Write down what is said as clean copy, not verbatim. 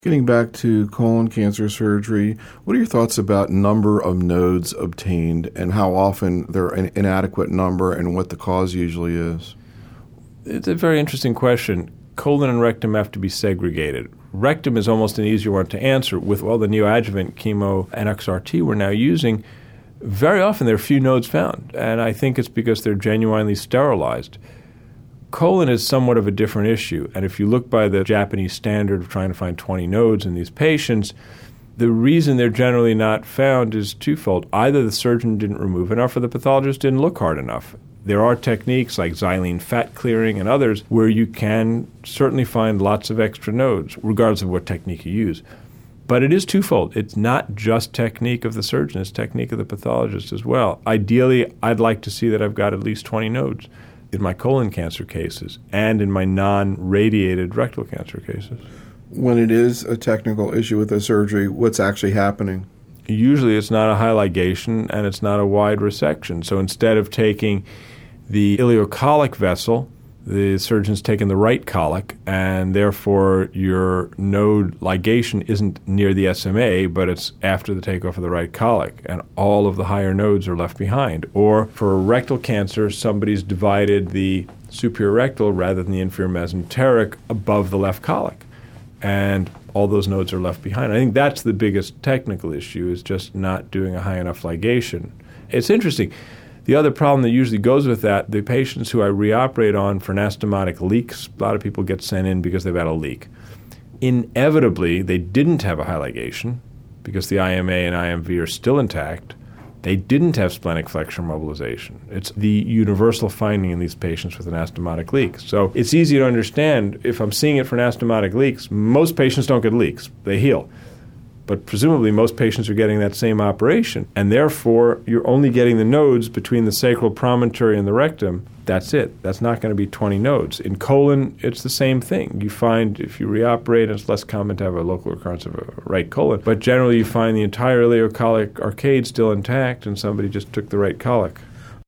Getting back to colon cancer surgery, what are your thoughts about number of nodes obtained and how often they're an inadequate number and what the cause usually is? It's a very interesting question. Colon and rectum have to be segregated. Rectum is almost an easier one to answer. With all the neoadjuvant chemo and XRT we're now using, very often there are few nodes found, and I think it's because they're genuinely sterilized. Colon is somewhat of a different issue, and if you look by the Japanese standard of trying to find 20 nodes in these patients, the reason they're generally not found is twofold. Either the surgeon didn't remove enough or the pathologist didn't look hard enough. There are techniques like xylene fat clearing and others where you can certainly find lots of extra nodes, regardless of what technique you use. But it is twofold. It's not just technique of the surgeon, it's technique of the pathologist as well. Ideally, I'd like to see that I've got at least 20 nodes in my colon cancer cases and in my non-radiated rectal cancer cases. When it is a technical issue with the surgery, what's actually happening? Usually it's not a high ligation and it's not a wide resection. So instead of taking the ileocolic vessel, the surgeon's taken the right colic, and therefore your node ligation isn't near the SMA, but it's after the takeoff of the right colic, and all of the higher nodes are left behind. Or for rectal cancer, somebody's divided the superior rectal rather than the inferior mesenteric above the left colic, and all those nodes are left behind. I think that's the biggest technical issue, is just not doing a high enough ligation. It's interesting. The other problem that usually goes with that, the patients who I reoperate on for anastomotic leaks, a lot of people get sent in because they've had a leak. Inevitably, they didn't have a high ligation because the IMA and IMV are still intact. They didn't have splenic flexure mobilization. It's the universal finding in these patients with anastomotic leaks. So it's easy to understand. If I'm seeing it for anastomotic leaks, most patients don't get leaks. They heal. But presumably most patients are getting that same operation, and therefore you're only getting the nodes between the sacral promontory and the rectum. That's it. That's not going to be 20 nodes. In colon, it's the same thing. You find if you reoperate, it's less common to have a local recurrence of a right colon, but generally you find the entire ileocolic arcade still intact and somebody just took the right colic.